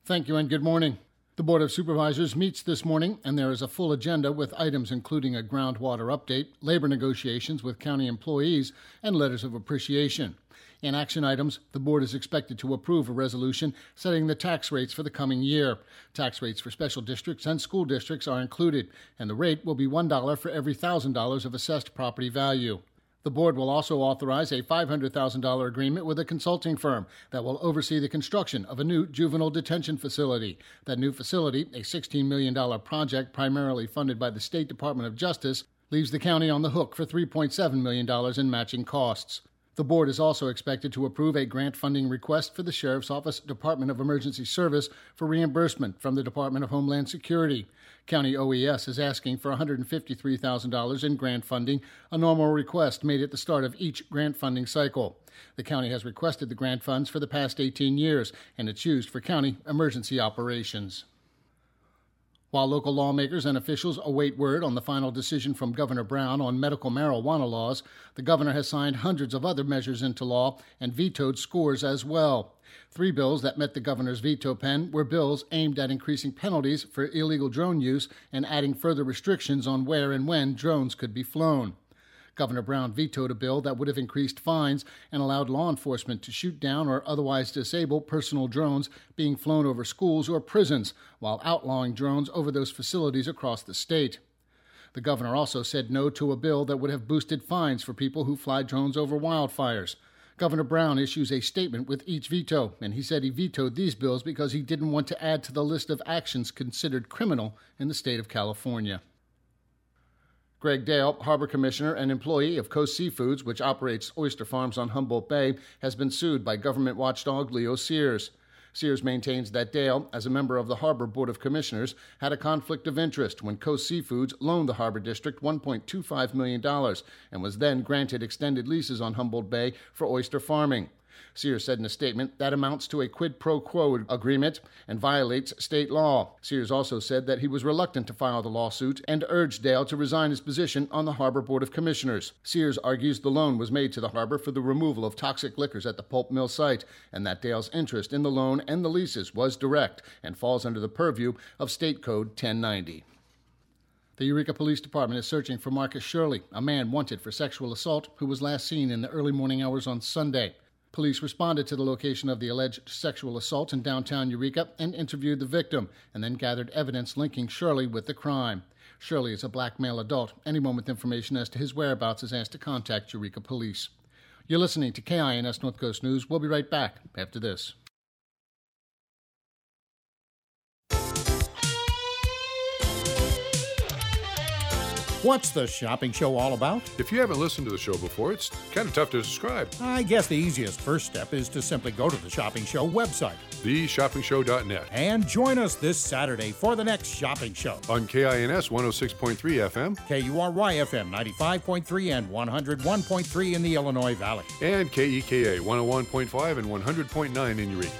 Thank you and good morning. The Board of Supervisors meets this morning, and there is a full agenda with items including a groundwater update, labor negotiations with county employees, and letters of appreciation. In action items, the Board is expected to approve a resolution setting the tax rates for the coming year. Tax rates for special districts and school districts are included, and the rate will be $1 for every $1,000 of assessed property value. The Board will also authorize a $500,000 agreement with a consulting firm that will oversee the construction of a new juvenile detention facility. That new facility, a $16 million project primarily funded by the State Department of Justice, leaves the county on the hook for $3.7 million in matching costs. The Board is also expected to approve a grant funding request for the Sheriff's Office Department of Emergency Service for reimbursement from the Department of Homeland Security. County OES is asking for $153,000 in grant funding, a normal request made at the start of each grant funding cycle. The county has requested the grant funds for the past 18 years, and it's used for county emergency operations. While local lawmakers and officials await word on the final decision from Governor Brown on medical marijuana laws, the governor has signed hundreds of other measures into law and vetoed scores as well. 3 bills that met the governor's veto pen were bills aimed at increasing penalties for illegal drone use and adding further restrictions on where and when drones could be flown. Governor Brown vetoed a bill that would have increased fines and allowed law enforcement to shoot down or otherwise disable personal drones being flown over schools or prisons, while outlawing drones over those facilities across the state. The governor also said no to a bill that would have boosted fines for people who fly drones over wildfires. Governor Brown issues a statement with each veto, and he said he vetoed these bills because he didn't want to add to the list of actions considered criminal in the state of California. Greg Dale, Harbor Commissioner and employee of Coast Seafoods, which operates oyster farms on Humboldt Bay, has been sued by government watchdog Leo Sears. Sears maintains that Dale, as a member of the Harbor Board of Commissioners, had a conflict of interest when Coast Seafoods loaned the Harbor District $1.25 million and was then granted extended leases on Humboldt Bay for oyster farming. Sears said in a statement that amounts to a quid pro quo agreement and violates state law. Sears also said that he was reluctant to file the lawsuit and urged Dale to resign his position on the Harbor Board of Commissioners. Sears argues the loan was made to the harbor for the removal of toxic liquors at the pulp mill site, and that Dale's interest in the loan and the leases was direct and falls under the purview of State Code 1090. The Eureka Police Department is searching for Marcus Shirley, a man wanted for sexual assault who was last seen in the early morning hours on Sunday. Police responded to the location of the alleged sexual assault in downtown Eureka and interviewed the victim, and then gathered evidence linking Shirley with the crime. Shirley is a black male adult. Anyone with information as to his whereabouts is asked to contact Eureka Police. You're listening to KINS North Coast News. We'll be right back after this. What's the shopping show all about? If you haven't listened to the show before, it's kind of tough to describe. I guess the easiest first step is to simply go to the Shopping Show website, theshoppingshow.net, and join us this Saturday for the next shopping show. On KINS 106.3 FM, KURY FM 95.3 and 101.3 in the Illinois Valley, and KEKA 101.5 and 100.9 in Eureka.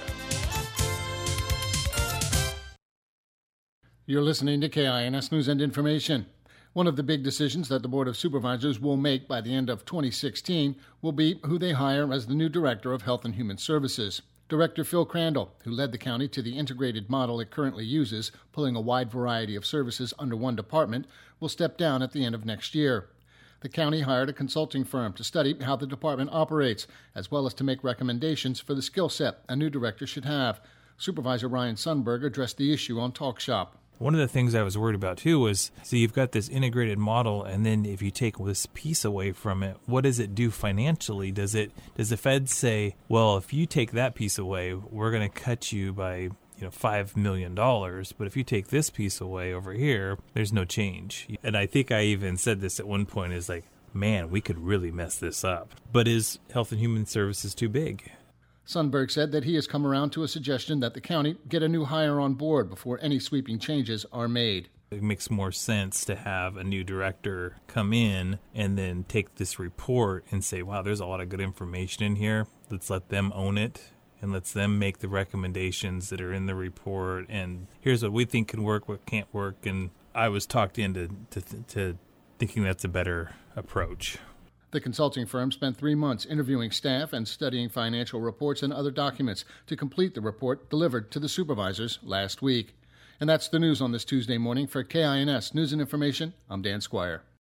You're listening to KINS News and Information. One of the big decisions that the Board of Supervisors will make by the end of 2016 will be who they hire as the new Director of Health and Human Services. Director Phil Crandall, who led the county to the integrated model it currently uses, pulling a wide variety of services under one department, will step down at the end of next year. The county hired a consulting firm to study how the department operates, as well as to make recommendations for the skill set a new director should have. Supervisor Ryan Sundberg addressed the issue on Talk Shop. One of the things I was worried about, too, was, so you've got this integrated model, and then if you take this piece away from it, what does it do financially? Does the Fed say, well, if you take that piece away, we're going to cut you by $5 million, but if you take this piece away over here, there's no change. And I think I even said this at one point, is like, man, we could really mess this up. But is Health and Human Services too big? Sundberg said that he has come around to a suggestion that the county get a new hire on board before any sweeping changes are made. It makes more sense to have a new director come in and then take this report and say, wow, there's a lot of good information in here. Let's let them own it and let's them make the recommendations that are in the report. And here's what we think can work, what can't work. And I was talked into to thinking that's a better approach. The consulting firm spent 3 months interviewing staff and studying financial reports and other documents to complete the report delivered to the supervisors last week. And that's the news on this Tuesday morning. For KINS News and Information, I'm Dan Squire.